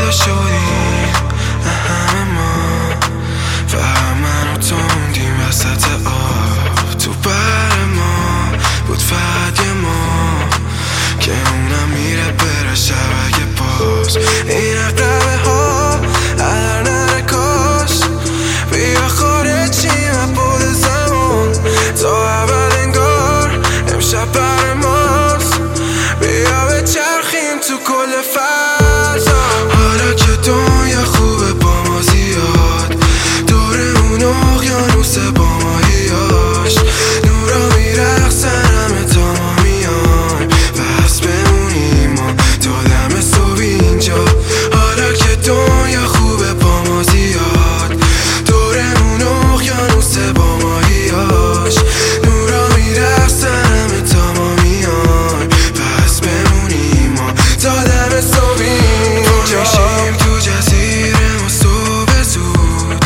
جدا شدیم همه ما، فقط من و تو موندیم وسط آب. تو بر ما بود فقط یه ما که اونم میره بره شبکه باز. این عقبه ها هر نره کاش بیا خارجیم از بود زمان تا اول انگار امشب بر ماست. بیا بچرخیم تو کل فضا، حالا که دنیا خوبه با ما زیاد، دورمون اقیانوس با ماهیاش، نورا میرقصن همه تا ما میایم، بس بمونیم ما تا دم صبح اینجا. حالا که دنیا خوبه با ما زیاد، دورمون اقیانوس با ماهیاش، نورا میرقصن همه تا ما میایم، بس بمونیم ما تا دم صبح اینجا. میشیم تو جزیره ما صبح زود،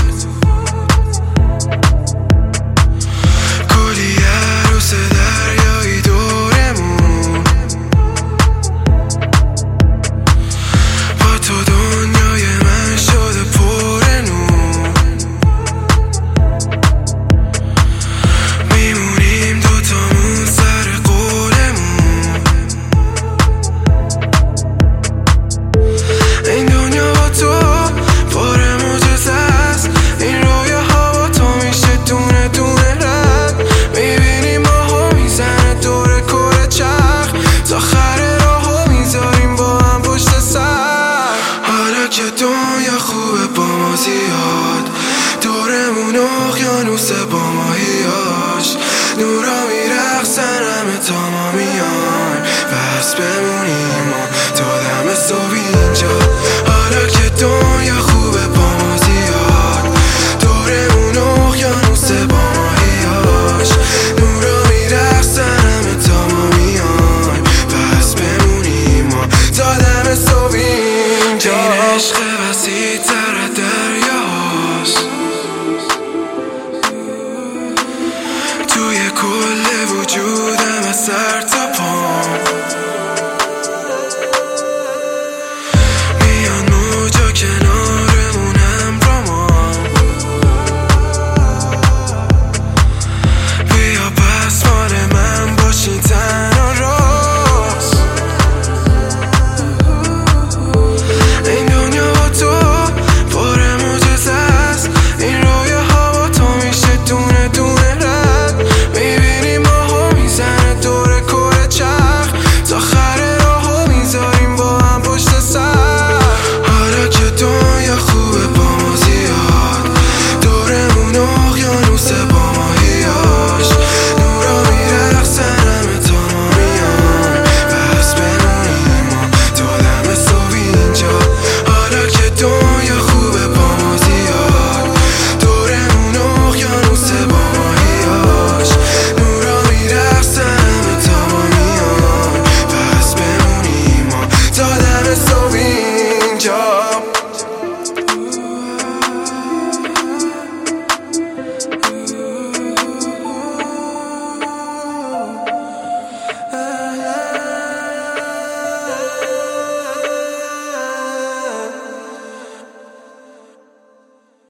کلی عروس دریایی دورمون، با تو دنیای من شده پر نور. میمونیم دوتامون سر قولمون، این دنیا با تو پر معجزه است، این رویاها با تو میشه دونه دونه رد. میبینیم ماهو میزنه دور کره چرخ، تا آخر راهو میذاریم با هم پشت سر. حالا که دنیا خوبه با ما زیاد، دورمون اقیانوس با ماهیاش، نورا میرقصن همه تا ما میایم، بس بمونیم ما تا دم صبح اینجا. حالا که دنیا خوبه با ما زیاد، دورمون اقیانوس با ماهیاش، نورا میرقصن همه تا ما میایم، بس بمونیم ما تا دم صبح اینجا. این عشق وسیع تر دریاست، توی کل وجودم از سر تا پام.